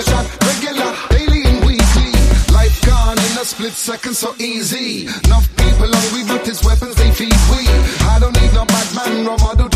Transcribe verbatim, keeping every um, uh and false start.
shot, regular, daily and weekly. Life gone in a split second, so easy. Enough people hungry, but his weapons they feed we. I don't need no bad man, no model